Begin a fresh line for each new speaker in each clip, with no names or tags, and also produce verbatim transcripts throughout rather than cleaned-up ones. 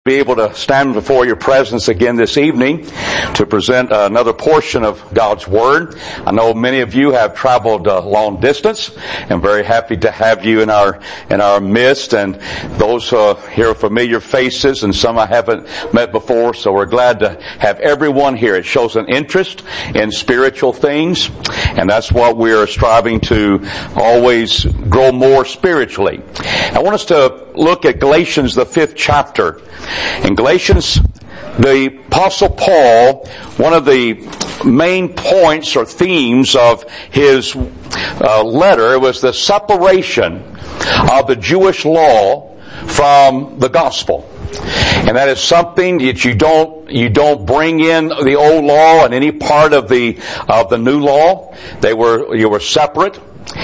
Be able to stand before your presence again this evening to present another portion of God's Word. I know many of you have traveled a long distance. I'm very happy to have you in our in our midst, and those uh, here are familiar faces and some I haven't met before, so we're glad to have everyone here. It shows an interest in spiritual things, and that's what we're striving to always grow more spiritually. I want us to look at Galatians, the fifth chapter. In Galatians, the Apostle Paul, one of the main points or themes of his uh, letter was the separation of the Jewish law from the gospel. And that is something that you don't, you don't bring in the old law and any part of the, of the new law. They were, you were separate.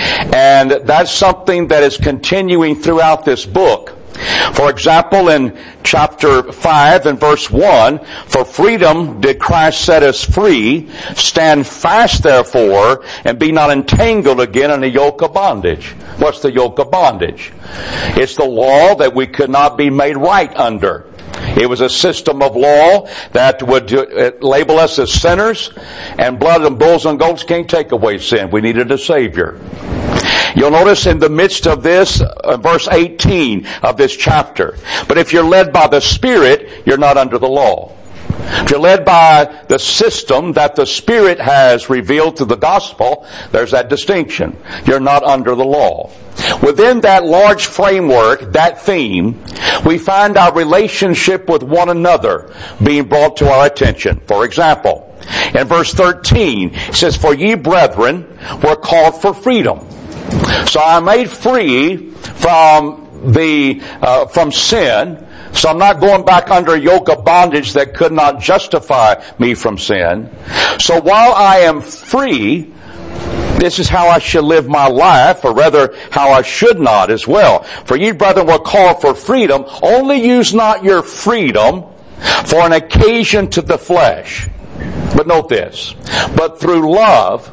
And that's something that is continuing throughout this book. For example, in chapter five and verse one, for freedom did Christ set us free. Stand fast therefore, and be not entangled again in the yoke of bondage. What's the yoke of bondage? It's the law that we could not be made right under. It was a system of law that would label us as sinners, and blood and bulls and goats can't take away sin. We needed a Savior. You'll notice in the midst of this, uh, verse eighteen of this chapter, but if you're led by the Spirit, you're not under the law. If you're led by the system that the Spirit has revealed through the gospel, there's that distinction. You're not under the law. Within that large framework, that theme, we find our relationship with one another being brought to our attention. For example, in verse thirteen, it says, for ye brethren were called for freedom. So I'm made free from the, uh, from sin. So I'm not going back under a yoke of bondage that could not justify me from sin. So while I am free, this is how I should live my life, or rather how I should not as well. For ye brethren were called for freedom. Only use not your freedom for an occasion to the flesh. But note this, but through love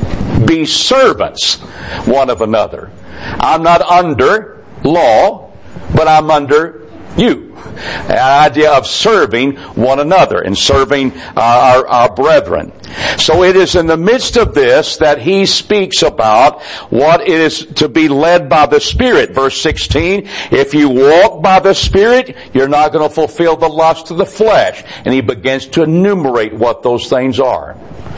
be servants one of another. I'm not under law, but I'm under you. An idea of serving one another and serving uh, our, our brethren. So it is in the midst of this that he speaks about what it is to be led by the Spirit. Verse sixteen, if you walk by the Spirit, you're not going to fulfill the lust of the flesh. And he begins to enumerate what those things are.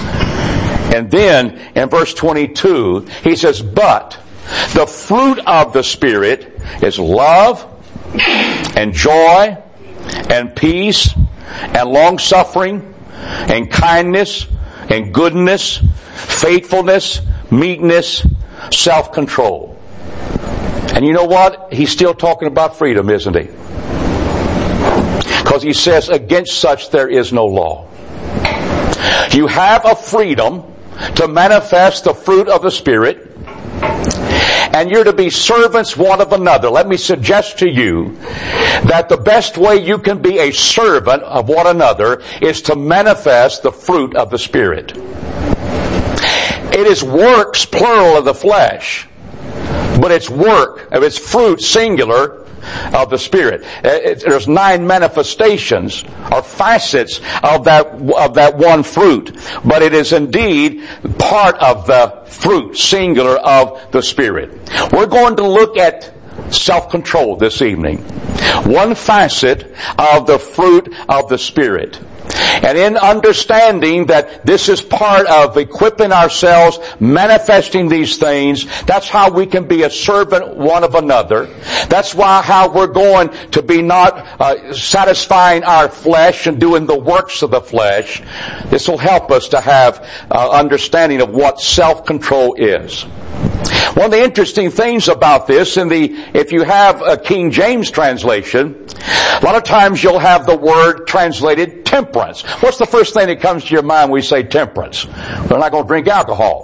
And then in verse twenty-two, he says, but the fruit of the Spirit is love and joy and peace and long-suffering and kindness and goodness, faithfulness, meekness, self-control. And you know what? He's still talking about freedom, isn't he? Because he says, against such there is no law. You have a freedom to manifest the fruit of the Spirit, and you're to be servants one of another. Let me suggest to you that the best way you can be a servant of one another is to manifest the fruit of the Spirit. It is works, plural, of the flesh, but it's work, it's fruit, singular, of the Spirit. There's nine manifestations or facets of that of that one fruit, but it is indeed part of the fruit, singular, of the Spirit. We're going to look at self-control this evening. One facet of the fruit of the Spirit. And in understanding that this is part of equipping ourselves, manifesting these things, that's how we can be a servant one of another. That's why how we're going to be not uh, satisfying our flesh and doing the works of the flesh. This will help us to have uh, understanding of what self-control is. One of the interesting things about this, in the if you have a King James translation, a lot of times you'll have the word translated temperance. What's the first thing that comes to your mind when we say temperance? We're not going to drink alcohol.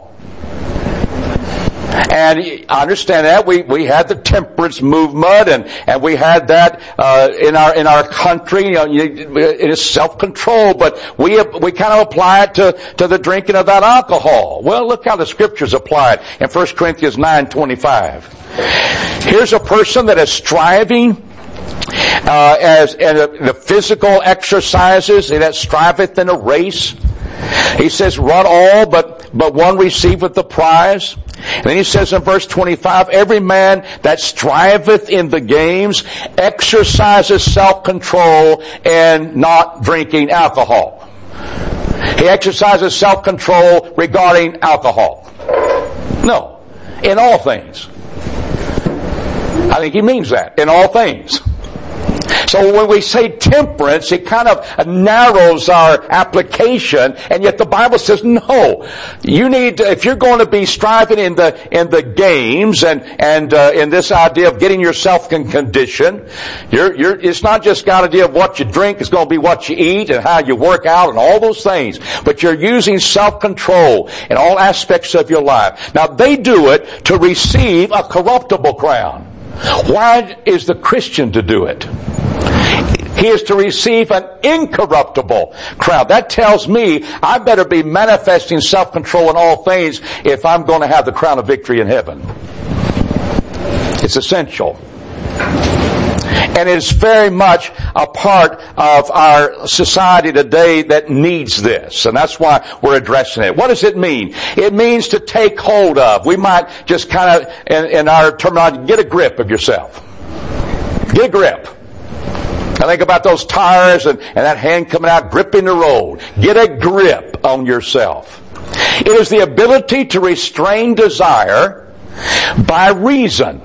And I understand that we we had the temperance movement, and and we had that uh in our in our country. You know, it is self-control, but we we kind of apply it to to the drinking of that alcohol. Well, look how the scriptures apply it in First Corinthians nine twenty-five. Here's a person that is striving Uh, as and the physical exercises, he that striveth in a race. He says, run all, but, but one receiveth the prize. And then he says in verse twenty-five, every man that striveth in the games exercises self-control and not drinking alcohol. He exercises self-control regarding alcohol. No, in all things. I think he means that, in all things. So when we say temperance, it kind of narrows our application, and yet the Bible says no. You need to, if you're going to be striving in the in the games and and uh, in this idea of getting yourself in condition, you're you're it's not just got an idea of what you drink, it's going to be what you eat and how you work out and all those things. But you're using self-control in all aspects of your life. Now they do it to receive a corruptible crown. Why is the Christian to do it? He is to receive an incorruptible crown. That tells me I better be manifesting self-control in all things if I'm going to have the crown of victory in heaven. It's essential. And it's very much a part of our society today that needs this. And that's why we're addressing it. What does it mean? It means to take hold of. We might just kind of, in, in our terminology, get a grip of yourself. Get a grip. I think about those tires and, and that hand coming out gripping the road. Get a grip on yourself. It is the ability to restrain desire by reason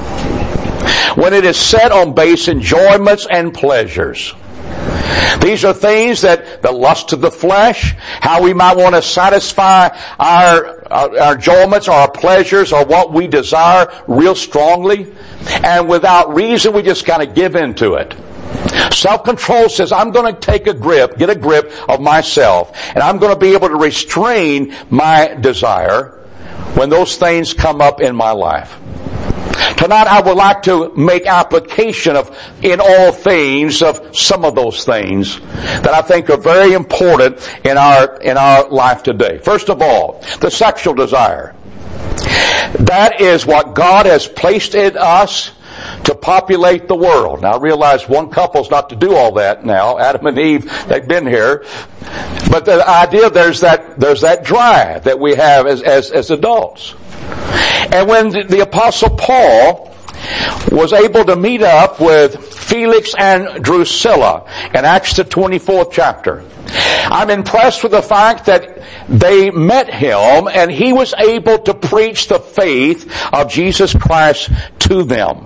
when it is set on base enjoyments and pleasures. These are things that the lust of the flesh, how we might want to satisfy our, our, our enjoyments or our pleasures or what we desire real strongly. And without reason, we just kind of give into it. Self-control says, I'm going to take a grip, get a grip of myself, and I'm going to be able to restrain my desire when those things come up in my life. Tonight I would like to make application of, in all things, of some of those things that I think are very important in our, in our life today. First of all, the sexual desire. That is what God has placed in us to populate the world. Now I realize one couple's not to do all that now. Adam and Eve, they've been here. But the idea, there's that, there's that drive that we have as, as, as adults. And when the, the Apostle Paul was able to meet up with Felix and Drusilla in Acts the twenty-fourth chapter, I'm impressed with the fact that they met him and he was able to preach the faith of Jesus Christ to them.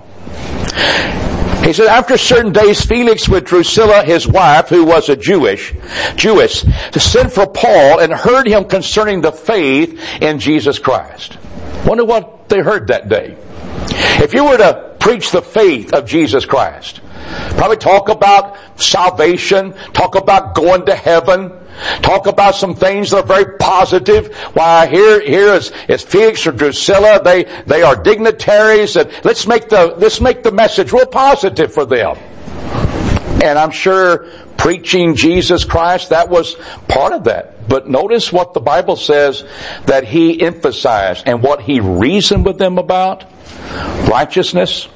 He said, after certain days, Felix with Drusilla, his wife, who was a Jewish, Jewess, sent for Paul and heard him concerning the faith in Jesus Christ. Wonder what they heard that day. If you were to preach the faith of Jesus Christ, probably talk about salvation, talk about going to heaven, talk about some things that are very positive. Why, here, here is, is Felix or Drusilla. They, they are dignitaries, and let's make the, let's make the message real positive for them. And I'm sure preaching Jesus Christ, that was part of that. But notice what the Bible says that he emphasized and what he reasoned with them about. Righteousness,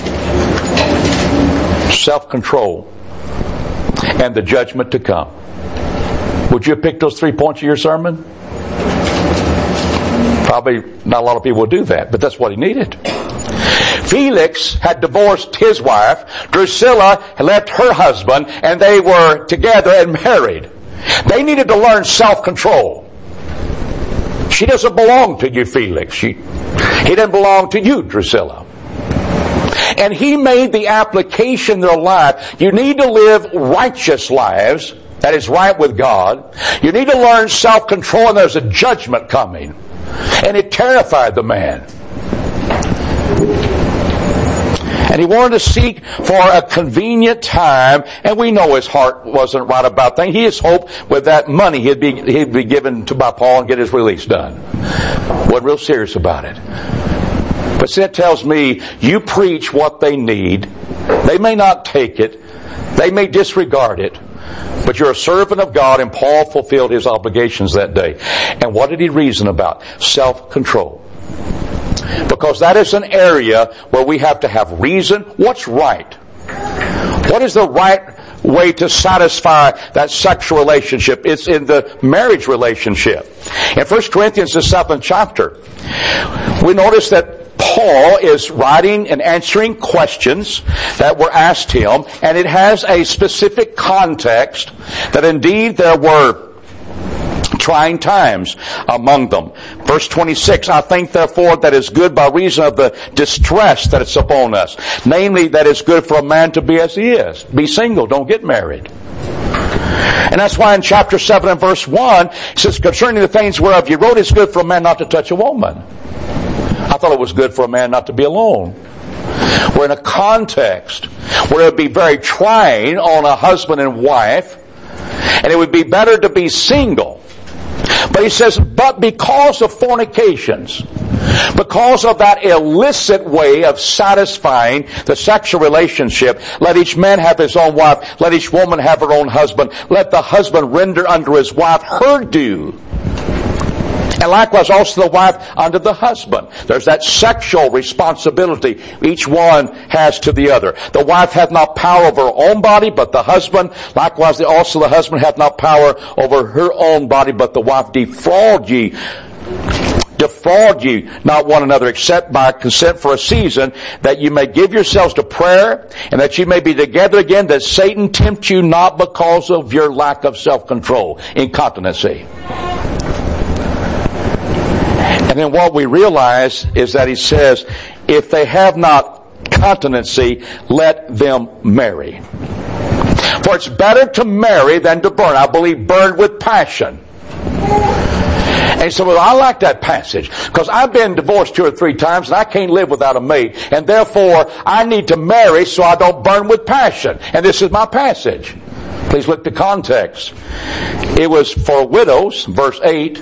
self-control, and the judgment to come. Would you have picked those three points of your sermon? Probably not a lot of people would do that, but that's what he needed. Felix had divorced his wife. Drusilla had left her husband, and they were together and married. They needed to learn self-control. She doesn't belong to you, Felix. She, he doesn't belong to you, Drusilla. And he made the application in their life. You need to live righteous lives. That is right with God. You need to learn self-control, and there's a judgment coming. And it terrified the man. And he wanted to seek for a convenient time, and we know his heart wasn't right about things. He just hoped with that money he'd be, he'd be given to by Paul and get his release done. Wasn't real serious about it. But see, that tells me you preach what they need. They may not take it. They may disregard it. But you're a servant of God, and Paul fulfilled his obligations that day. And what did he reason about? Self-control. Because that is an area where we have to have reason. What's right? What is the right way to satisfy that sexual relationship? It's in the marriage relationship. In First Corinthians, the seventh chapter, we notice that Paul is writing and answering questions that were asked him, and it has a specific context that indeed there were trying times among them. Verse twenty-six, I think therefore that is good by reason of the distress that is upon us. Namely, that it's good for a man to be as he is. Be single, don't get married. And that's why in chapter seven and verse one, it says, concerning the things whereof you wrote, it's good for a man not to touch a woman. I thought it was good for a man not to be alone. We're in a context where it would be very trying on a husband and wife, and it would be better to be single. But he says, but because of fornications, because of that illicit way of satisfying the sexual relationship, let each man have his own wife, let each woman have her own husband, let the husband render unto his wife her due. And likewise also the wife unto the husband. There's that sexual responsibility each one has to the other. The wife hath not power over her own body, but the husband. Likewise also the husband hath not power over her own body, but the wife. Defraud ye. Defraud ye not one another, except by consent for a season, that you may give yourselves to prayer, and that you may be together again, that Satan tempt you not because of your lack of self-control, incontinency. And then what we realize is that he says, if they have not continency, let them marry. For it's better to marry than to burn. I believe burn with passion. And he said, well, I like that passage because I've been divorced two or three times and I can't live without a mate. And therefore, I need to marry so I don't burn with passion. And this is my passage. Please look to context. It was for widows, verse eight.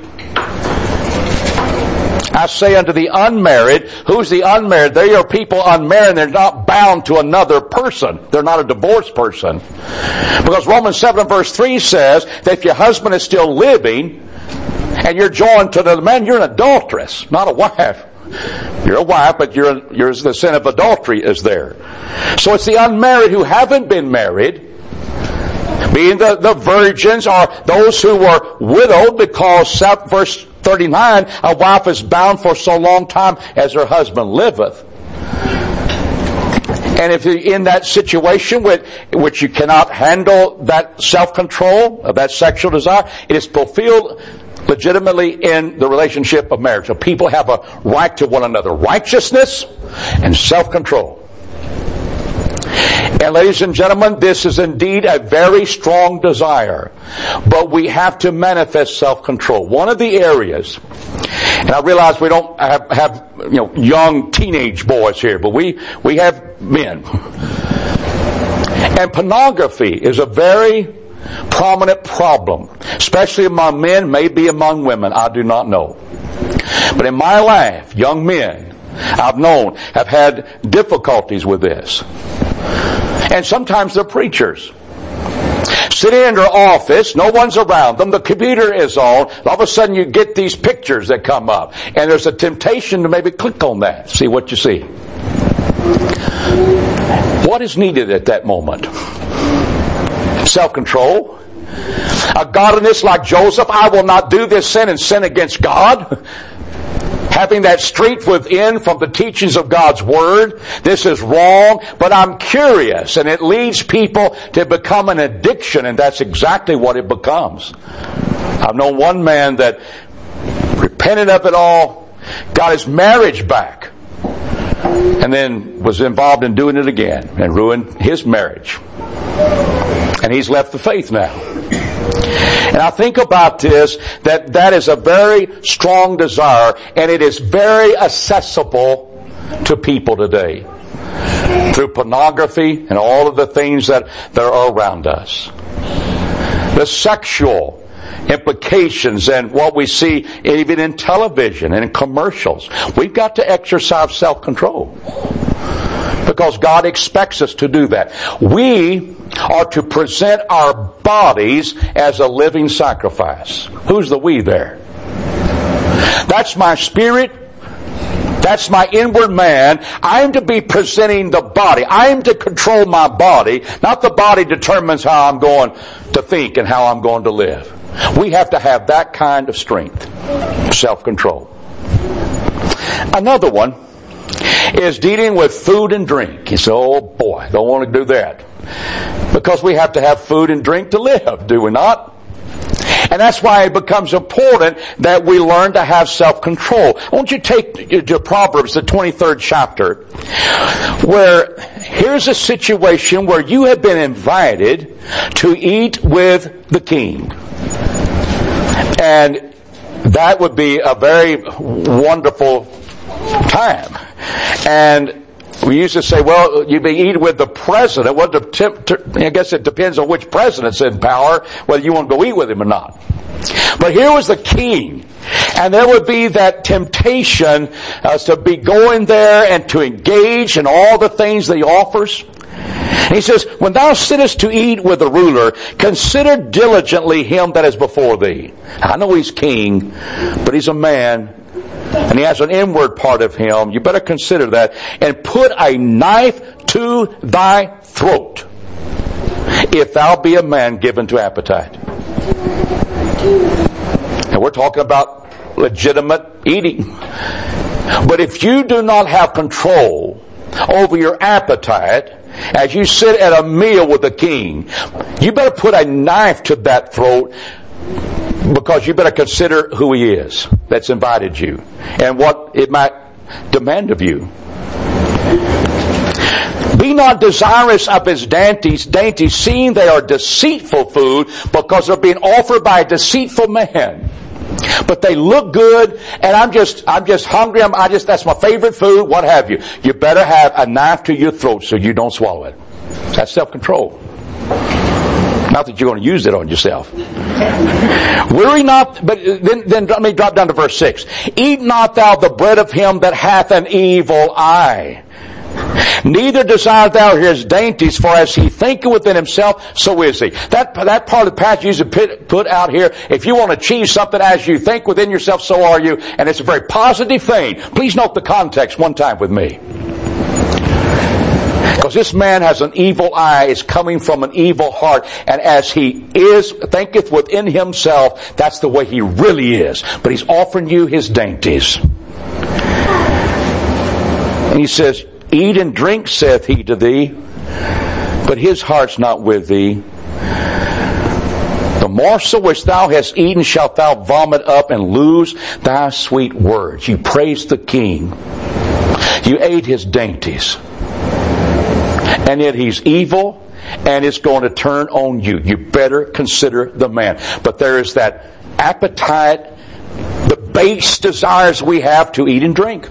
I say unto the unmarried, who's the unmarried? They are people unmarried. They're not bound to another person. They're not a divorced person. Because Romans seven verse three says that if your husband is still living and you're joined to another man, you're an adulteress, not a wife. You're a wife, but you're, you're the sin of adultery is there. So it's the unmarried who haven't been married, being the, the virgins, or those who were widowed, because verse thirty-nine, a wife is bound for so long time as her husband liveth. And if you're in that situation with which you cannot handle that self-control of that sexual desire, it is fulfilled legitimately in the relationship of marriage. So people have a right to one another. Righteousness and self-control. And ladies and gentlemen, this is indeed a very strong desire. But we have to manifest self-control. One of the areas, and I realize we don't have, have you know young teenage boys here, but we, we have men. And pornography is a very prominent problem, especially among men, maybe among women. I do not know. But in my life, young men I've known have had difficulties with this. And sometimes they're preachers. Sitting in their office, no one's around them, the computer is on, all of a sudden you get these pictures that come up. And there's a temptation to maybe click on that, see what you see. What is needed at that moment? Self-control. A godliness like Joseph, I will not do this sin and sin against God. Having that strength within from the teachings of God's Word. This is wrong, but I'm curious, and it leads people to become an addiction, and that's exactly what it becomes. I've known one man that repented of it all, got his marriage back, and then was involved in doing it again, and ruined his marriage. And he's left the faith now. And I think about this, that that is a very strong desire, and it is very accessible to people today through pornography and all of the things that, that are around us. The sexual implications and what we see even in television and in commercials. We've got to exercise self-control because God expects us to do that. We are to present our bodies as a living sacrifice. Who's the we there? That's my spirit. That's my inward man. I am to be presenting the body. I am to control my body. Not the body determines how I'm going to think and how I'm going to live. We have to have that kind of strength. Self-control. Another one is dealing with food and drink. You say, oh boy, don't want to do that. Because we have to have food and drink to live, do we not? And that's why it becomes important that we learn to have self-control. I want you to take to Proverbs, the twenty-third chapter, where here's a situation where you have been invited to eat with the king. And that would be a very wonderful time. And we used to say, well, you'd be eating with the president. Well, I guess it depends on which president's in power, whether you want to go eat with him or not. But here was the king. And there would be that temptation uh, to be going there and to engage in all the things that he offers. And he says, when thou sittest to eat with the ruler, consider diligently him that is before thee. I know he's king, but he's a man. And he has an inward part of him. You better consider that. And put a knife to thy throat, if thou be a man given to appetite. And we're talking about legitimate eating. But if you do not have control over your appetite, as you sit at a meal with the king, you better put a knife to that throat, because you better consider who he is that's invited you and what it might demand of you. Be not desirous of his dainties, dainties, seeing they are deceitful food, because they're being offered by a deceitful man. But they look good, and I'm just, I'm just hungry. I'm, I just, that's my favorite food. What have you? You better have a knife to your throat so you don't swallow it. That's self-control. Not that you're going to use it on yourself. Worry not, but then, then let me drop down to verse six. Eat not thou the bread of him that hath an evil eye. Neither desire thou his dainties, for as he thinketh within himself, so is he. That, that part of the passage you put, put out here, if you want to achieve something as you think within yourself, so are you. And it's a very positive thing. Please note the context one time with me. Because this man has an evil eye, is coming from an evil heart, and as he is, thinketh within himself, that's the way he really is. But he's offering you his dainties. And he says, eat and drink, saith he to thee, but his heart's not with thee. The morsel which thou hast eaten shalt thou vomit up, and lose thy sweet words. You praised the king. You ate his dainties. And yet he's evil, and it's going to turn on you. You better consider the man. But there is that appetite, the base desires we have to eat and drink.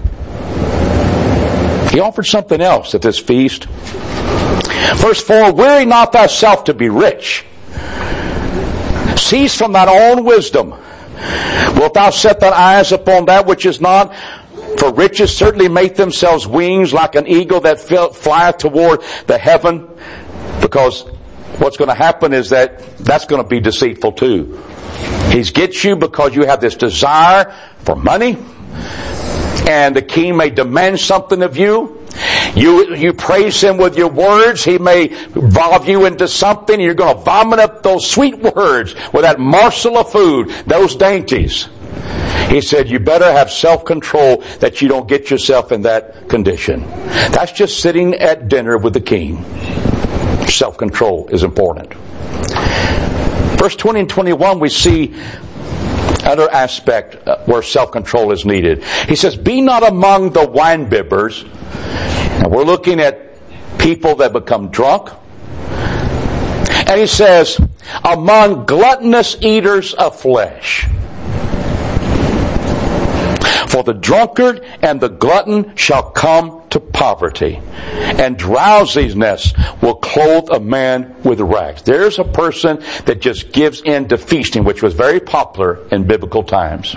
He offered something else at this feast. Verse four, weary not thyself to be rich. Cease from thine own wisdom. Wilt thou set thine eyes upon that which is not? For riches certainly make themselves wings like an eagle that flieth toward the heaven. Because what's going to happen is that that's going to be deceitful too. He gets you because you have this desire for money. And the king may demand something of you. You you praise him with your words. He may involve you into something. And you're going to vomit up those sweet words with that morsel of food, those dainties. He said, you better have self-control that you don't get yourself in that condition. That's just sitting at dinner with the king. Self-control is important. Verse twenty and twenty-one, we see another aspect where self-control is needed. He says, be not among the winebibbers. And we're looking at people that become drunk. And he says, among gluttonous eaters of flesh. For the drunkard and the glutton shall come to poverty, and drowsiness will clothe a man with rags. There's a person that just gives in to feasting, which was very popular in biblical times.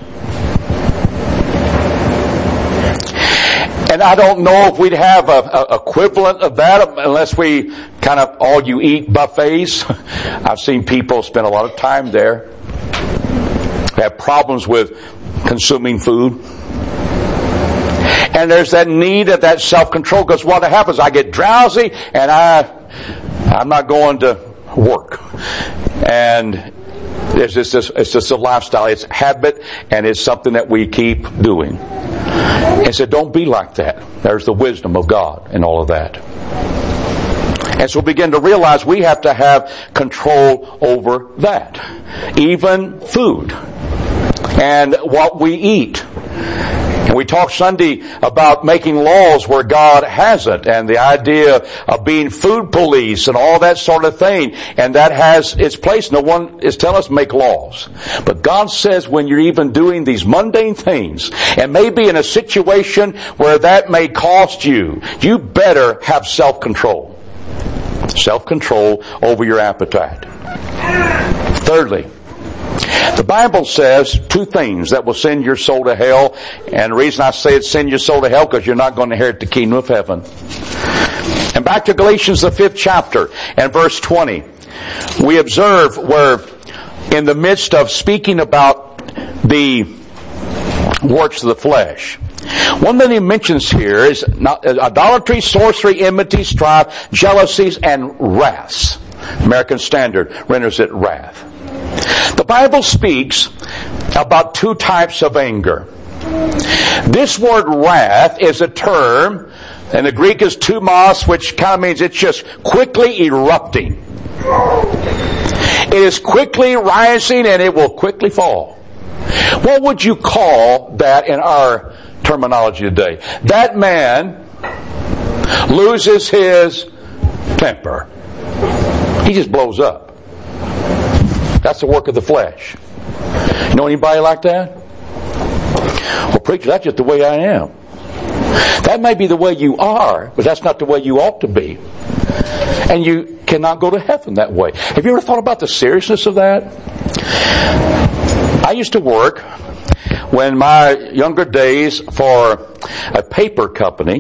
And I don't know if we'd have a, a equivalent of that unless we kind of all you eat buffets. I've seen people spend a lot of time there. They have problems with consuming food. And there's that need of that self-control, because what happens, I get drowsy and I, I'm not going to work. And it's just, it's just a lifestyle. It's habit, and it's something that we keep doing. And so don't be like that. There's the wisdom of God in all of that. And so we begin to realize we have to have control over that. Even food and what we eat. And we talked Sunday about making laws where God hasn't, and the idea of being food police and all that sort of thing. And that has its place. No one is telling us make laws. But God says when you're even doing these mundane things, and maybe in a situation where that may cost you, you better have self-control. Self-control over your appetite. Thirdly, the Bible says two things that will send your soul to hell. And the reason I say it send your soul to hell, because you're not going to inherit the kingdom of heaven. And back to Galatians, the fifth chapter and verse twenty. We observe where in the midst of speaking about the works of the flesh, one that he mentions here is idolatry, sorcery, enmity, strife, jealousies, and wraths. American Standard renders it wrath. The Bible speaks about two types of anger. This word wrath is a term, and the Greek is tumos, which kind of means it's just quickly erupting. It is quickly rising and it will quickly fall. What would you call that in our terminology today? That man loses his temper. He just blows up. That's the work of the flesh. You know anybody like that? Well, preacher, that's just the way I am. That may be the way you are, but that's not the way you ought to be. And you cannot go to heaven that way. Have you ever thought about the seriousness of that? I used to work when my younger days for a paper company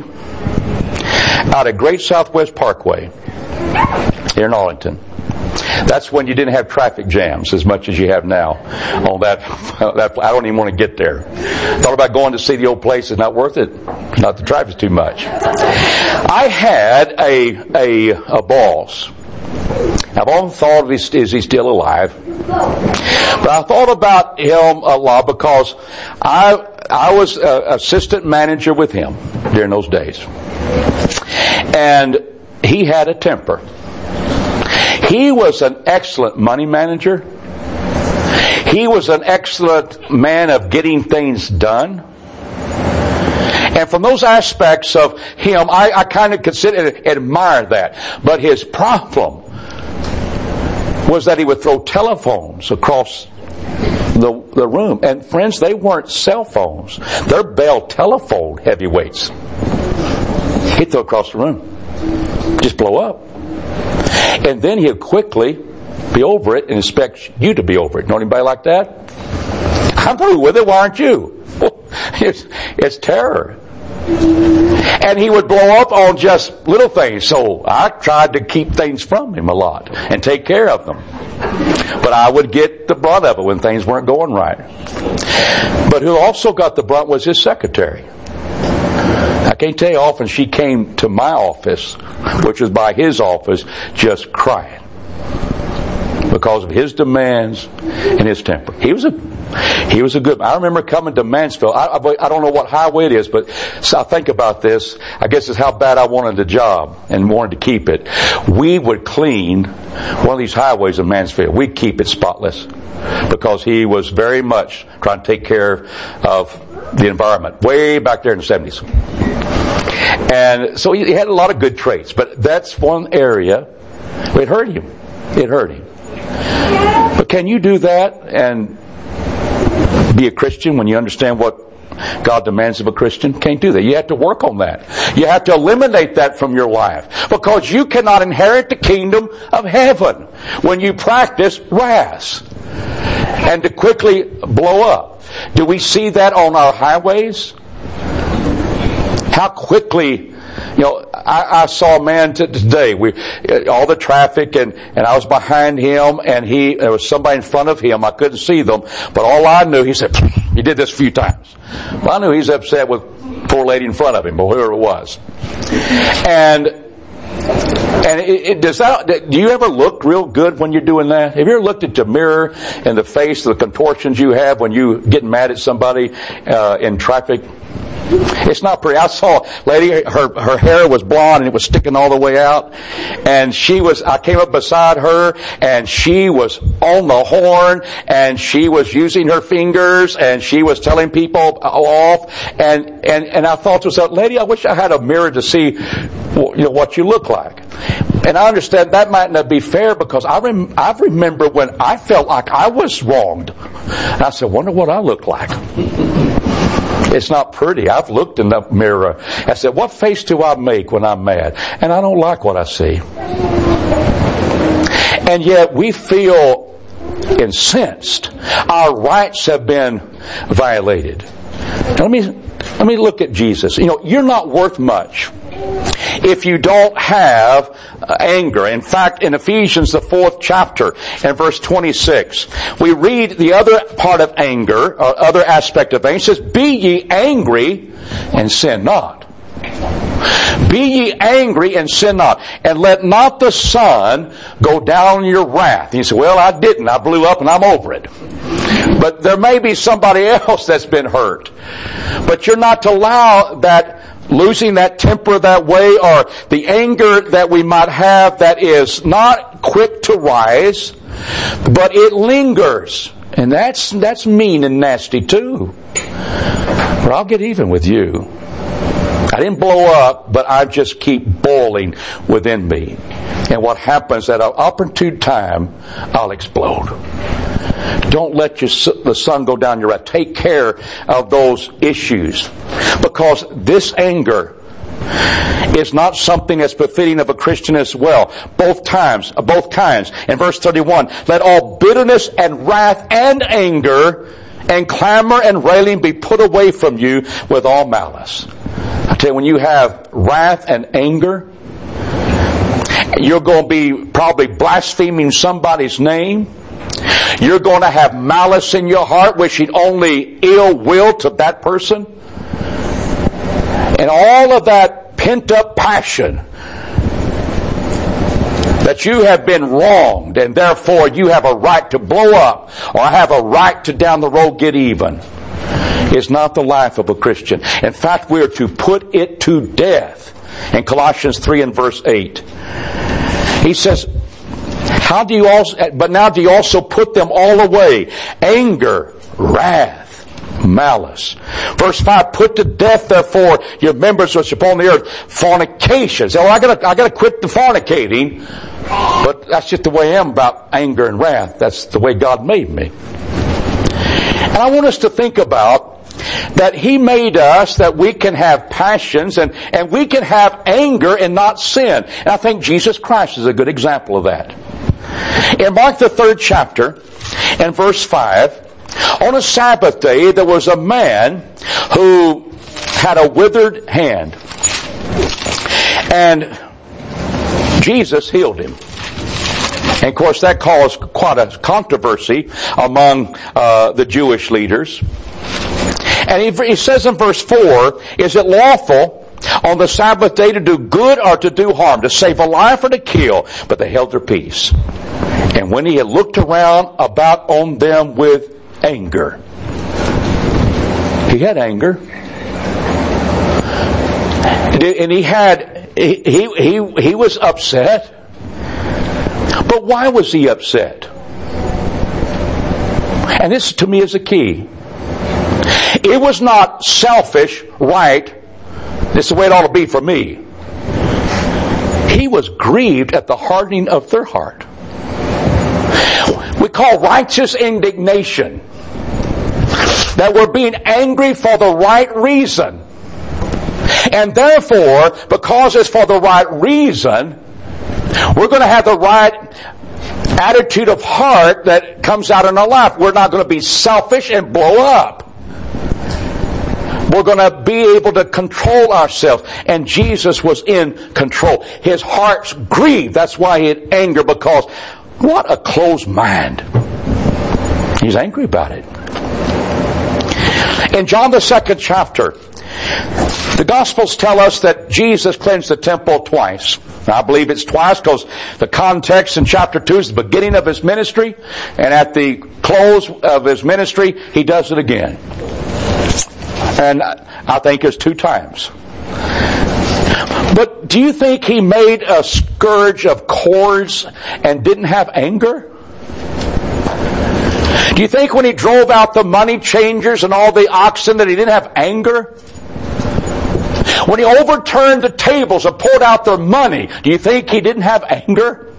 out at Great Southwest Parkway here in Arlington. That's when you didn't have traffic jams as much as you have now. On that, that I don't even want to get there. Thought about going to see the old place. It's not worth it. Not the traffic's too much. I had a a, a boss. I've often thought of is, is he still alive? But I thought about him a lot because I I was an assistant manager with him during those days, and he had a temper. He was an excellent money manager. He was an excellent man of getting things done. And from those aspects of him, I, I kind of consider, admire that. But his problem was that he would throw telephones across the, the room. And friends, they weren't cell phones. They're Bell telephone heavyweights. He'd throw across the room. Just blow up. And then he'll quickly be over it and expect you to be over it. Know anybody like that? I'm through with it. Why aren't you? It's, it's terror. And he would blow up on just little things. So I tried to keep things from him a lot and take care of them. But I would get the brunt of it when things weren't going right. But who also got the brunt was his secretary. I can't tell you how often she came to my office, which was by his office, just crying because of his demands and his temper. He was a he was a good man. I remember coming to Mansfield. I, I, I don't know what highway it is, but so I think about this. I guess it's how bad I wanted the job and wanted to keep it. We would clean one of these highways in Mansfield. We'd keep it spotless because he was very much trying to take care of the environment way back there in the seventies. And so he had a lot of good traits, but that's one area where it hurt him. It hurt him. But can you do that and be a Christian when you understand what God demands of a Christian? Can't do that. You have to work on that. You have to eliminate that from your life because you cannot inherit the kingdom of heaven when you practice wrath and to quickly blow up. Do we see that on our highways? How quickly, you know, I, I saw a man t- today. We all the traffic, and and I was behind him, and he there was somebody in front of him. I couldn't see them, but all I knew, he said, he did this a few times. Well, I knew he's upset with poor lady in front of him, or whoever it was. And And it, it does that. Do you ever look real good when you're doing that? Have you ever looked at your mirror in the face, the contortions you have when you get mad at somebody uh, in traffic? It's not pretty. I saw a lady, her, her hair was blonde and it was sticking all the way out. And she was, I came up beside her and she was on the horn and she was using her fingers and she was telling people off. And, and, and I thought to myself, lady, I wish I had a mirror to see, you know, what you look like. And I understand that might not be fair because I rem- I remember when I felt like I was wronged. And I said, wonder what I look like. It's not pretty. I've looked in the mirror. I said, what face do I make when I'm mad? And I don't like what I see. And yet we feel incensed. Our rights have been violated. Now let me, let me look at Jesus. You know, you're not worth much if you don't have uh, anger. In fact, in Ephesians, the fourth chapter, and verse twenty-six, we read the other part of anger, or other aspect of anger. It says, be ye angry and sin not. Be ye angry and sin not. And let not the sun go down in your wrath. And you say, well, I didn't. I blew up and I'm over it. But there may be somebody else that's been hurt. But you're not to allow that losing that temper that way, or the anger that we might have that is not quick to rise, but it lingers. And that's, that's mean and nasty too. But I'll get even with you. I didn't blow up, but I just keep boiling within me. And what happens at an opportune time, I'll explode. Don't let your, the sun go down your wrath. Take care of those issues. Because this anger is not something that's befitting of a Christian as well. Both times, both kinds. In verse thirty-one, let all bitterness and wrath and anger and clamor and railing be put away from you with all malice. I tell you, when you have wrath and anger, you're going to be probably blaspheming somebody's name. You're going to have malice in your heart, wishing only ill will to that person. And all of that pent-up passion that you have been wronged, and therefore you have a right to blow up, or have a right to down the road get even, is not the life of a Christian. In fact, we are to put it to death. In Colossians three and verse eight, he says, How do you also, but now do you also put them all away? Anger, wrath, malice. Verse five, put to death therefore your members which upon the earth, fornication. So, well, I gotta, I gotta quit the fornicating, but that's just the way I am about anger and wrath. That's the way God made me. And I want us to think about that He made us that we can have passions and, and we can have anger and not sin. And I think Jesus Christ is a good example of that. In Mark the third chapter and verse five, on a Sabbath day there was a man who had a withered hand. And Jesus healed him. And of course that caused quite a controversy among uh, the Jewish leaders. And he, he says in verse four, is it lawful on the Sabbath day to do good or to do harm, to save a life or to kill? But they held their peace. And when he had looked around about on them with anger, he had anger. And he had, he, he, he was upset. But why was he upset? And this to me is a key. It was not selfish, right, this is the way it ought to be for me. He was grieved at the hardening of their heart. We call righteous indignation. That we're being angry for the right reason. And therefore, because it's for the right reason, we're going to have the right attitude of heart that comes out in our life. We're not going to be selfish and blow up. We're going to be able to control ourselves. And Jesus was in control. His heart's grieved. That's why he had anger, because what a closed mind. He's angry about it. In John the second chapter, The Gospels tell us that Jesus cleansed the temple twice. Now, I believe it's twice because the context in chapter two is the beginning of His ministry, and at the close of His ministry, He does it again. And I think it's two times. But do you think He made a scourge of cords and didn't have anger? Do you think when He drove out the money changers and all the oxen that He didn't have anger? When He overturned the tables and poured out their money, do you think He didn't have anger?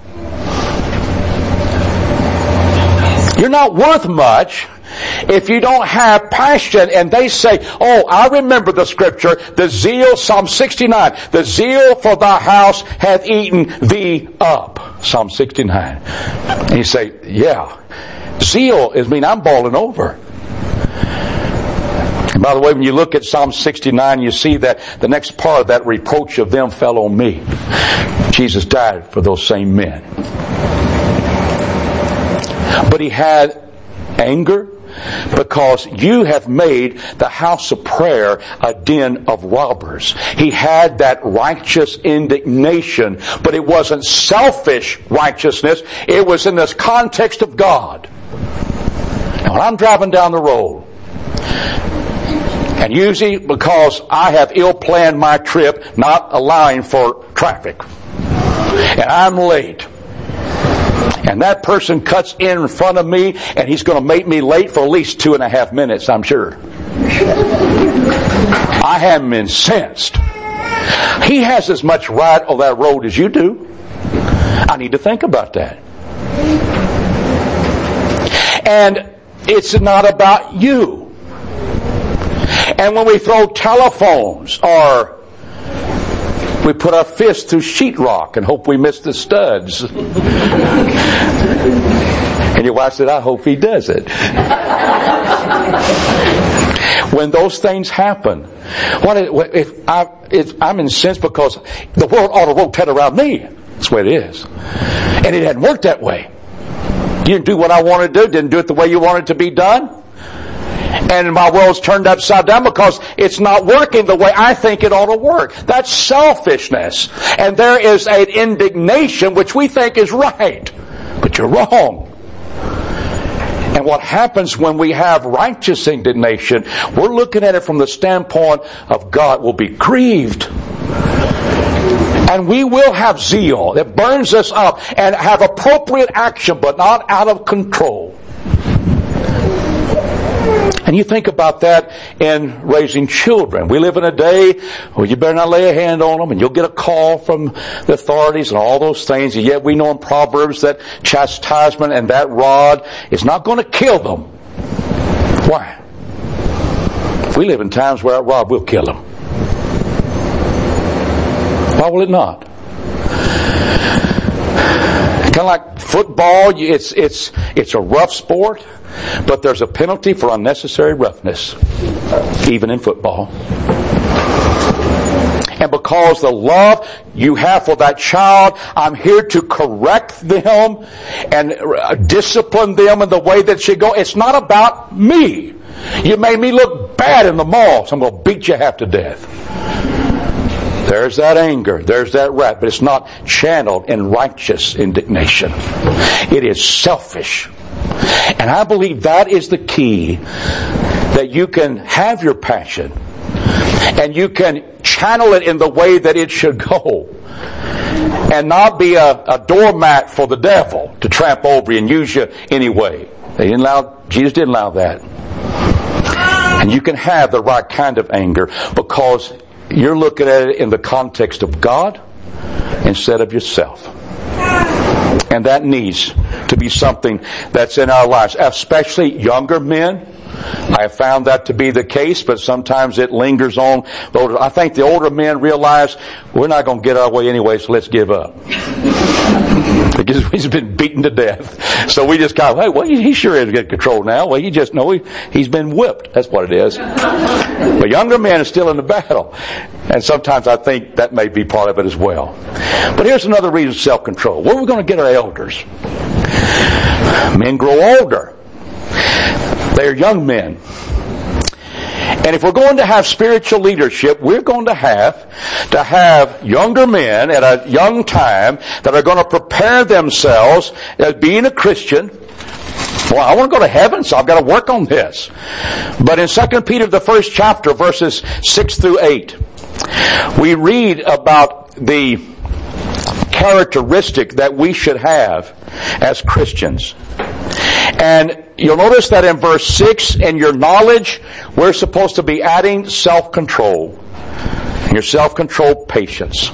You're not worth much if you don't have passion. And they say, oh, I remember the scripture, the zeal, Psalm sixty-nine, the zeal for thy house hath eaten thee up. Psalm sixty-nine. And you say, yeah, zeal is mean I'm balling over. And by the way, when you look at Psalm sixty-nine, you see that the next part of that reproach of them fell on me. Jesus died for those same men. But He had anger because you have made the house of prayer a den of robbers. He had that righteous indignation, but it wasn't selfish righteousness. It was in this context of God. Now, when I'm driving down the road, and usually because I have ill-planned my trip, not allowing for traffic, and I'm late, and that person cuts in front of me, and he's going to make me late for at least two and a half minutes, I'm sure. I am incensed. He has as much right on that road as you do. I need to think about that. And it's not about you. And when we throw telephones or we put our fist through sheetrock and hope we miss the studs. And your wife said, I hope he does it. When those things happen, what if I, if I'm incensed because the world ought to rotate around me. That's the way it is. And it hadn't worked that way. You didn't do what I wanted to do, didn't do it the way you wanted it to be done. And my world's turned upside down because it's not working the way I think it ought to work. That's selfishness. And there is an indignation which we think is right. But you're wrong. And what happens when we have righteous indignation, we're looking at it from the standpoint of God will be grieved. And we will have zeal that burns us up and have appropriate action, but not out of control. And you think about that in raising children. We live in a day where you better not lay a hand on them, and you'll get a call from the authorities and all those things. And yet we know in Proverbs that chastisement and that rod is not going to kill them. Why? We live in times where that rod will kill them. Why will it not? Kind of like football, it's it's it's a rough sport. But there's a penalty for unnecessary roughness, even in football. And because the love you have for that child, I'm here to correct them and discipline them in the way that should go. It's not about me. You made me look bad in the mall, so I'm going to beat you half to death. There's that anger. There's that wrath. But it's not channeled in righteous indignation. It is selfish. And I believe that is the key, that you can have your passion and you can channel it in the way that it should go and not be a, a doormat for the devil to tramp over you and use you anyway. They didn't allow, Jesus didn't allow that. And you can have the right kind of anger because you're looking at it in the context of God instead of yourself. And that needs to be something that's in our lives, especially younger men. I have found that to be the case, but sometimes it lingers on. I think the older men realize we're not going to get our way anyway, so let's give up. Because he's been beaten to death. So we just kind of, hey, well, he sure is getting control now. Well, you just know he, he's been whipped. That's what it is. But younger men are still in the battle. And sometimes I think that may be part of it as well. But here's another reason, self-control. Where are we going to get our elders? Men grow older. They are young men. And if we're going to have spiritual leadership, we're going to have to have younger men at a young time that are going to prepare themselves as being a Christian. Well, I want to go to heaven, so I've got to work on this. But in Second Peter, the first chapter, verses six through eight, we read about the characteristic that we should have as Christians. And you'll notice that in verse six, in your knowledge, we're supposed to be adding self-control. Your self-control, patience.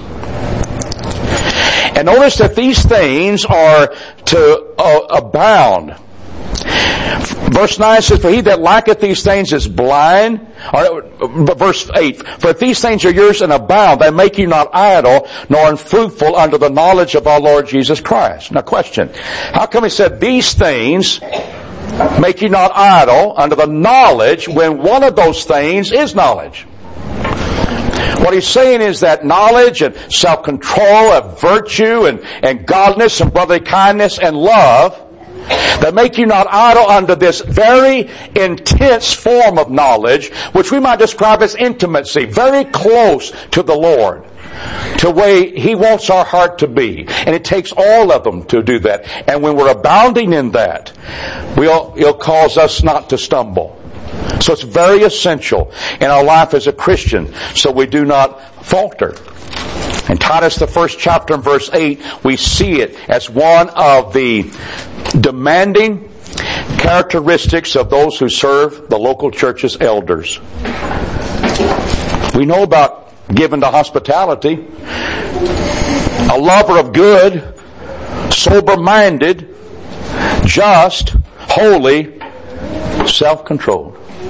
And notice that these things are to uh, abound. Verse nine says, for he that lacketh these things is blind. Or, verse eight, for if these things are yours and abound, they make you not idle, nor unfruitful unto the knowledge of our Lord Jesus Christ. Now question, how come he said these things make you not idle unto the knowledge when one of those things is knowledge? What he's saying is that knowledge and self-control and virtue and, and godliness and brotherly kindness and love that make you not idle under this very intense form of knowledge, which we might describe as intimacy, very close to the Lord, to the way He wants our heart to be. And it takes all of them to do that. And when we're abounding in that, we'll, it'll cause us not to stumble. So it's very essential in our life as a Christian, so we do not falter. In Titus, the first chapter and verse eight, we see it as one of the demanding characteristics of those who serve the local church's elders. We know about giving to hospitality. A lover of good, sober-minded, just, holy, self-controlled.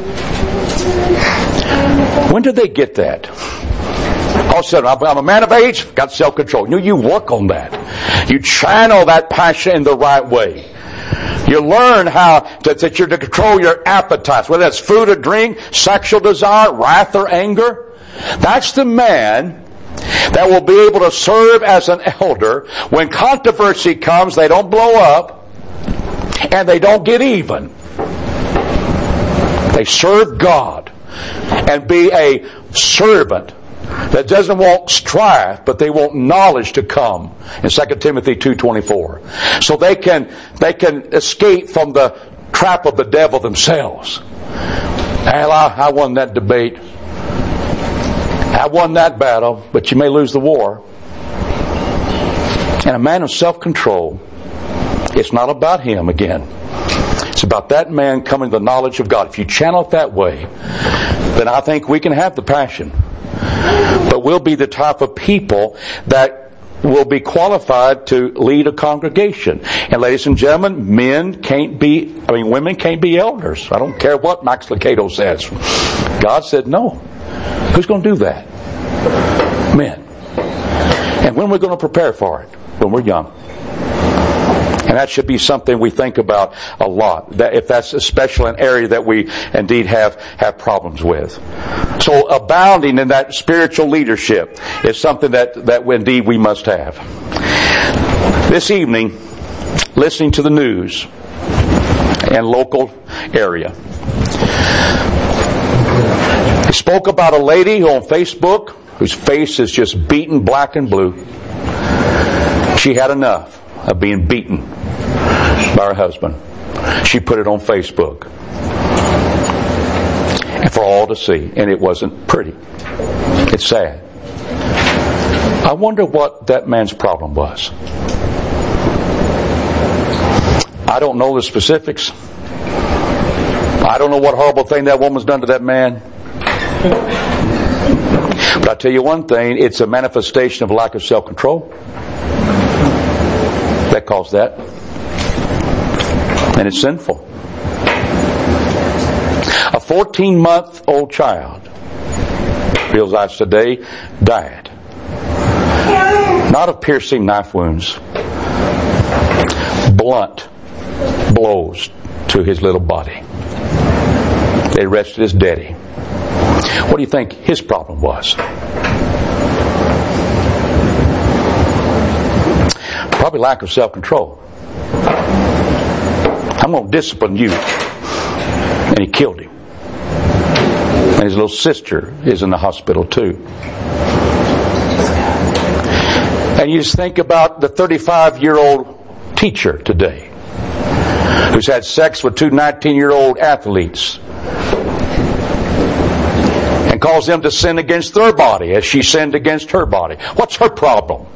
When did they get that? All of a sudden, I'm a man of age, got self-control. You, you work on that. You channel that passion in the right way. You learn how to, that you're to control your appetites, whether that's food or drink, sexual desire, wrath or anger. That's the man that will be able to serve as an elder. When controversy comes, they don't blow up and they don't get even. They serve God and be a servant that doesn't want strife, but they want knowledge to come in Second Timothy two twenty-four. So they can, they can escape from the trap of the devil themselves. Well, I, I won that debate. I won that battle, but you may lose the war. And a man of self-control, it's not about him again. It's about that man coming to the knowledge of God. If you channel it that way, then I think we can have the passion. But we'll be the type of people that will be qualified to lead a congregation. And ladies and gentlemen, men can't be, I mean, women can't be elders. I don't care what Max Lucado says. God said no. Who's going to do that? Men. And when we're going to prepare for it? When we're young. And that should be something we think about a lot. That if that's especially an area that we indeed have, have problems with. So abounding in that spiritual leadership is something that, that indeed we must have. This evening, listening to the news and local area, he spoke about a lady who on Facebook, whose face is just beaten black and blue. She had enough of being beaten by her husband. She put it on Facebook. And for all to see. And it wasn't pretty. It's sad. I wonder what that man's problem was. I don't know the specifics. I don't know what horrible thing that woman's done to that man. But I tell you one thing, it's a manifestation of lack of self-control that caused that. And it's sinful. A fourteen-month-old child, realized today, died. Not of piercing knife wounds. Blunt blows to his little body. They arrested his daddy. What do you think his problem was? Probably lack of self-control. I'm going to discipline you. And he killed him. And his little sister is in the hospital too. And you just think about the thirty-five-year-old teacher today who's had sex with two nineteen-year-old athletes and calls them to sin against their body as she sinned against her body. What's her problem?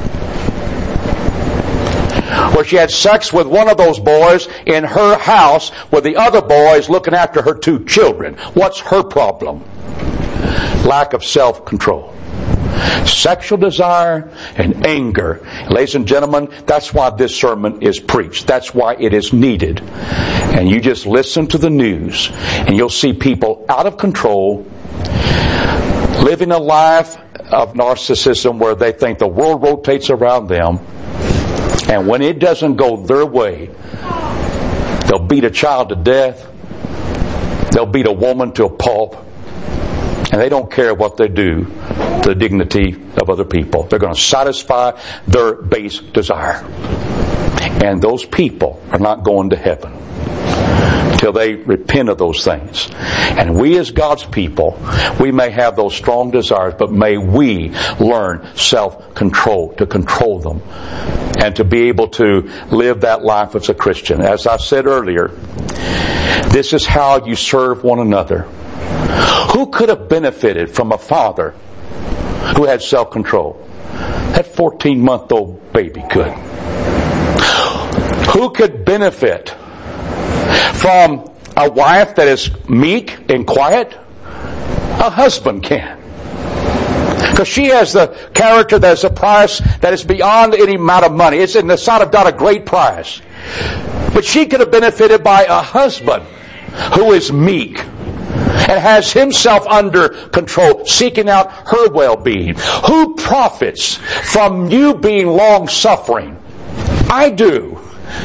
Where she had sex with one of those boys in her house with the other boys looking after her two children. What's her problem? Lack of self-control. Sexual desire and anger. Ladies and gentlemen, that's why this sermon is preached. That's why it is needed. And you just listen to the news and you'll see people out of control, living a life of narcissism where they think the world rotates around them. And when it doesn't go their way, they'll beat a child to death. They'll beat a woman to a pulp. And they don't care what they do to the dignity of other people. They're going to satisfy their base desire. And those people are not going to heaven till they repent of those things. And we as God's people, we may have those strong desires, but may we learn self-control, to control them, and to be able to live that life as a Christian. As I said earlier, this is how you serve one another. Who could have benefited from a father who had self-control? That fourteen-month-old baby could. Who could benefit from a wife that is meek and quiet? A husband can. Because she has the character that is a price that is beyond any amount of money. It's in the sight of God a great price. But she could have benefited by a husband who is meek and has himself under control, seeking out her well-being. Who profits from you being long-suffering? I do.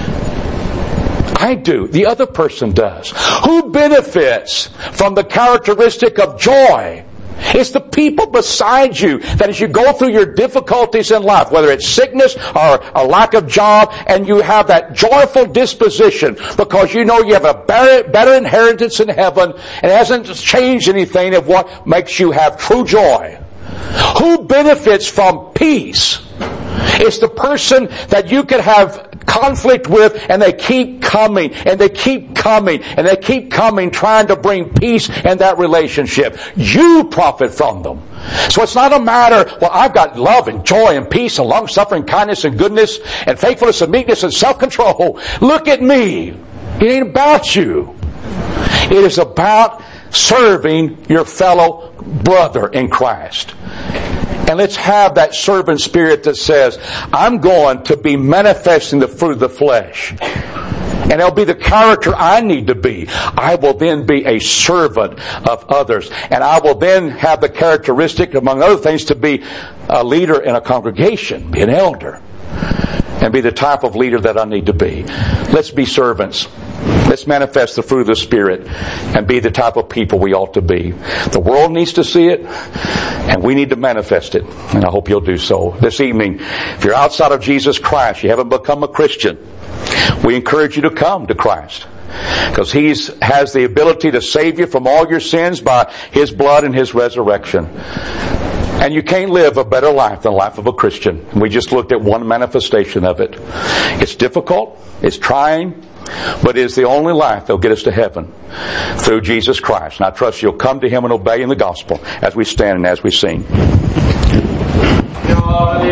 I do. The other person does. Who benefits from the characteristic of joy? It's the people beside you that as you go through your difficulties in life, whether it's sickness or a lack of job, and you have that joyful disposition because you know you have a better, better inheritance in heaven, and it hasn't changed anything of what makes you have true joy. Who benefits from peace? It's the person that you could have conflict with, and they keep coming, and they keep coming, and they keep coming, trying to bring peace in that relationship. You profit from them. So it's not a matter, well, I've got love and joy and peace and long-suffering, kindness and goodness and faithfulness and meekness and self-control. Look at me. It ain't about you. It is about serving your fellow brother in Christ. And let's have that servant spirit that says, I'm going to be manifesting the fruit of the flesh. And it'll be the character I need to be. I will then be a servant of others. And I will then have the characteristic, among other things, to be a leader in a congregation, be an elder, and be the type of leader that I need to be. Let's be servants. Let's manifest the fruit of the Spirit and be the type of people we ought to be. The world needs to see it, and we need to manifest it. And I hope you'll do so. This evening, if you're outside of Jesus Christ, you haven't become a Christian, we encourage you to come to Christ. Because He has the ability to save you from all your sins by His blood and His resurrection. And you can't live a better life than the life of a Christian. We just looked at one manifestation of it. It's difficult, it's trying, but it is the only life that will get us to heaven through Jesus Christ. And I trust you'll come to Him and obey in the gospel as we stand and as we sing.